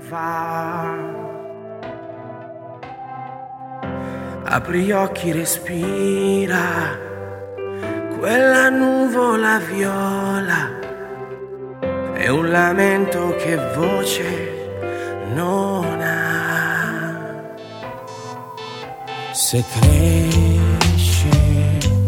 va. Apri gli occhi, respira quella nuvola viola, è un lamento che voce non ha. Se cresce